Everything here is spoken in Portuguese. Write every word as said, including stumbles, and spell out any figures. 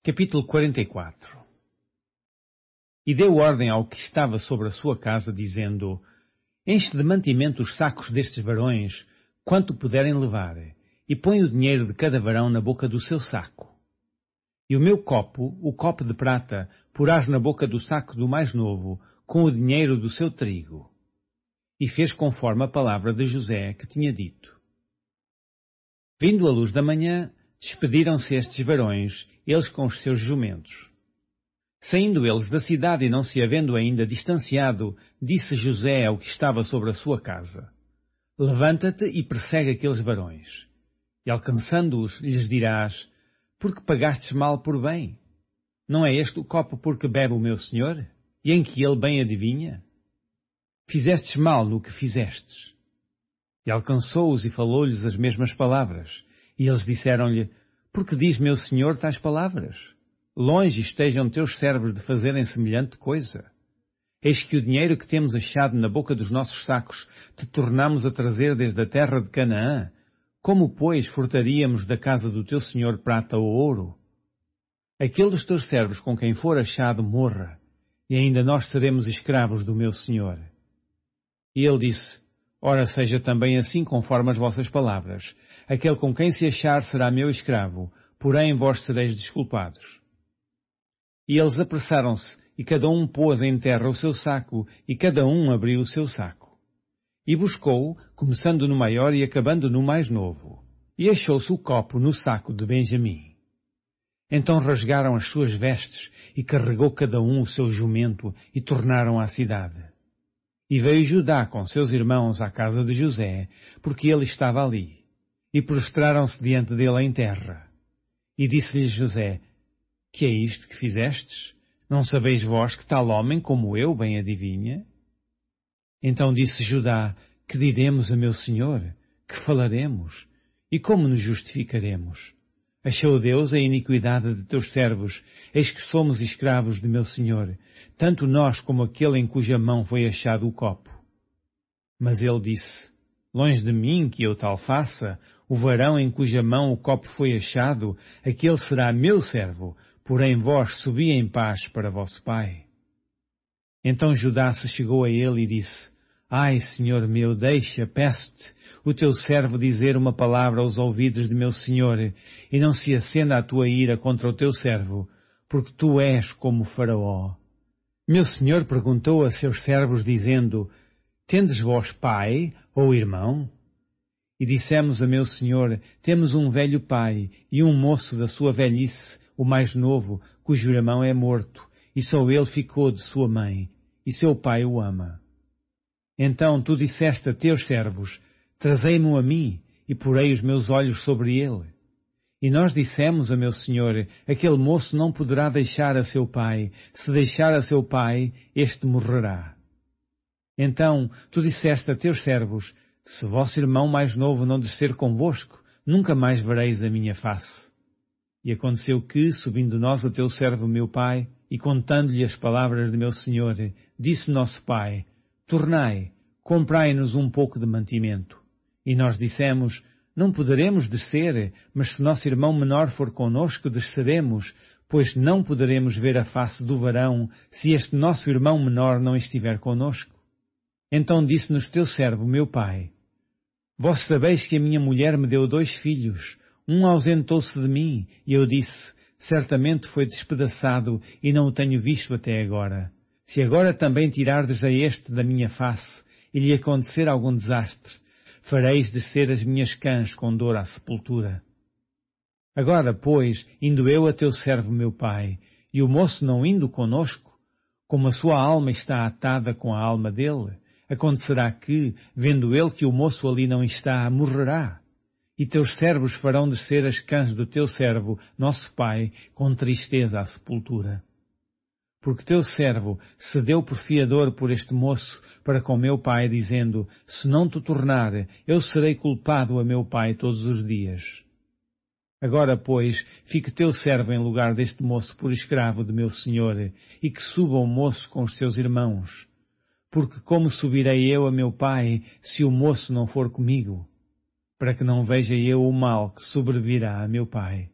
Capítulo quarenta e quatro. E deu ordem ao que estava sobre a sua casa, dizendo: Enche de mantimento os sacos destes varões, quanto puderem levar, e põe o dinheiro de cada varão na boca do seu saco. E o meu copo, o copo de prata, porás na boca do saco do mais novo, com o dinheiro do seu trigo. E fez conforme a palavra de José, que tinha dito. Vindo a luz da manhã, despediram-se estes varões, eles com os seus jumentos. Saindo eles da cidade e não se havendo ainda distanciado, disse José ao que estava sobre a sua casa: Levanta-te e persegue aqueles varões. E alcançando-os, lhes dirás: Por que pagastes mal por bem? Não é este o copo por que bebe o meu senhor, e em que ele bem adivinha? Fizestes mal no que fizestes. E alcançou-os e falou-lhes as mesmas palavras. E eles disseram-lhe: Por que diz meu senhor tais palavras? Longe estejam teus servos de fazerem semelhante coisa. Eis que o dinheiro que temos achado na boca dos nossos sacos te tornamos a trazer desde a terra de Canaã. Como, pois, furtaríamos da casa do teu senhor prata ou ouro? Aquele dos teus servos com quem for achado morra, e ainda nós seremos escravos do meu senhor. E ele disse: Ora, seja também assim conforme as vossas palavras. Aquele com quem se achar será meu escravo, porém vós sereis desculpados. E eles apressaram-se, e cada um pôs em terra o seu saco, e cada um abriu o seu saco. E buscou, começando no maior e acabando no mais novo. E achou-se o copo no saco de Benjamim. Então rasgaram as suas vestes, e carregou cada um o seu jumento, e tornaram à cidade. E veio Judá com seus irmãos à casa de José, porque ele estava ali. E prostraram-se diante dele em terra. E disse-lhes José: Que é isto que fizestes? Não sabeis vós que tal homem como eu bem adivinha? Então disse Judá: Que diremos a meu senhor? Que falaremos? E como nos justificaremos? Achou Deus a iniquidade de teus servos, eis que somos escravos de meu senhor, tanto nós como aquele em cuja mão foi achado o copo. Mas ele disse: Longe de mim que eu tal faça, o varão em cuja mão o copo foi achado, aquele será meu servo, porém vós subi em paz para vosso pai. Então Judá se chegou a ele e disse: Ai, senhor meu, deixa, peço-te, o teu servo dizer uma palavra aos ouvidos de meu senhor, e não se acenda a tua ira contra o teu servo, porque tu és como Faraó. Meu senhor perguntou a seus servos, dizendo: Tendes vós pai ou irmão? E dissemos a meu senhor: Temos um velho pai e um moço da sua velhice, o mais novo, cujo irmão é morto, e só ele ficou de sua mãe, e seu pai o ama. Então tu disseste a teus servos: Trazei-mo a mim, e porei os meus olhos sobre ele. E nós dissemos a meu senhor: Aquele moço não poderá deixar a seu pai. Se deixar a seu pai, este morrerá. Então tu disseste a teus servos: Se vosso irmão mais novo não descer convosco, nunca mais vereis a minha face. E aconteceu que, subindo nós a teu servo meu pai, e contando-lhe as palavras de meu senhor, disse nosso pai: Tornai, comprai-nos um pouco de mantimento. E nós dissemos: Não poderemos descer, mas se nosso irmão menor for conosco, desceremos, pois não poderemos ver a face do varão, se este nosso irmão menor não estiver conosco. Então disse-nos teu servo, meu pai: Vós sabeis que a minha mulher me deu dois filhos. Um ausentou-se de mim, e eu disse: Certamente foi despedaçado, e não o tenho visto até agora. Se agora também tirardes a este da minha face, e lhe acontecer algum desastre, fareis descer as minhas cãs com dor à sepultura. Agora, pois, indo eu a teu servo meu pai, e o moço não indo conosco, como a sua alma está atada com a alma dele, acontecerá que, vendo ele que o moço ali não está, morrerá. E teus servos farão descer as cãs do teu servo, nosso pai, com tristeza à sepultura. Porque teu servo se deu por fiador por este moço para com meu pai, dizendo: Se não te tornar, eu serei culpado a meu pai todos os dias. Agora, pois, fique teu servo em lugar deste moço por escravo de meu senhor, e que suba o moço com os seus irmãos. Porque como subirei eu a meu pai, se o moço não for comigo? Para que não veja eu o mal que sobrevirá a meu pai.